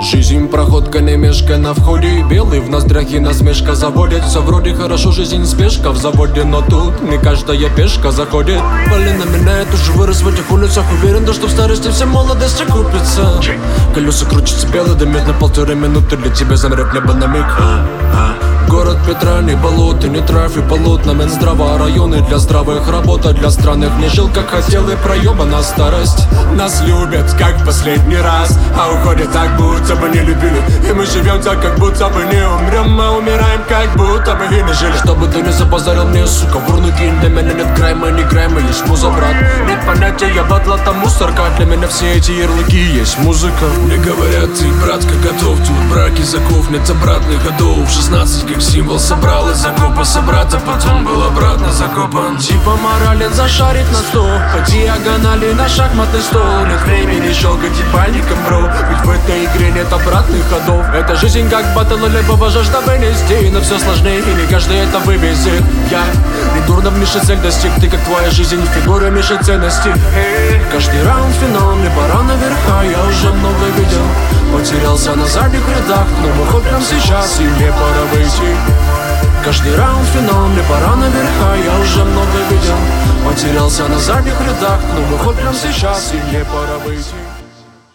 Жизнь проходка, не мешка на входе. Белый в ноздрях и насмешка заводит. Все вроде хорошо, жизнь спешка в заводе. Но тут не каждая пешка заходит. Блин, на меня я тоже вырос в этих улицах. Уверен, что в старости вся молодость окупится. Колеса крутятся белый, дымит на 1,5 минуты. Для тебя замрет небо на миг. Город Петра, не болото, не трафик, полотна. Минздрава, районы для здравых, работа для странных. Не жил как хотел и проебана старость. Нас любят как в последний раз, а уходят так, будто бы не любили. И мы живем так, как будто бы не умрем. Мы умираем, как будто бы и не жили. Чтобы ты не запозорил мне, сука, в урну кинь. Для меня нет грайма, не грайма, есть муза, брат. Нет понятия, я батла, там мусорка. Для меня все эти ярлыки есть музыка. Мне говорят, ты, братка, готов. Тут браки заков, нет обратных ходов. 16 как символ собрал из окопа собрата, потом был обратно закопан. Типа морален зашарить на стол, по диагонали на шахматный стол. Нет времени щелкать ебальником, бро, ведь в этой игре нет обратных ходов. Это жизнь как батл, либо жажда вынести. Но все сложнее, и не каждый это вывезет. Я не дурно в нише цель достиг. Ты как твоя жизнь в фигуре нише ценностей. Каждый раунд финал, мне пора наверха. Я уже много видел, потерялся на задних рядах. Но мы хоть прям сейчас, и мне пора выйти. Каждый раунд финал, мне пора наверха. Я уже много видел, потерялся на задних рядах. Но мы хоть прям сейчас, и мне пора выйти.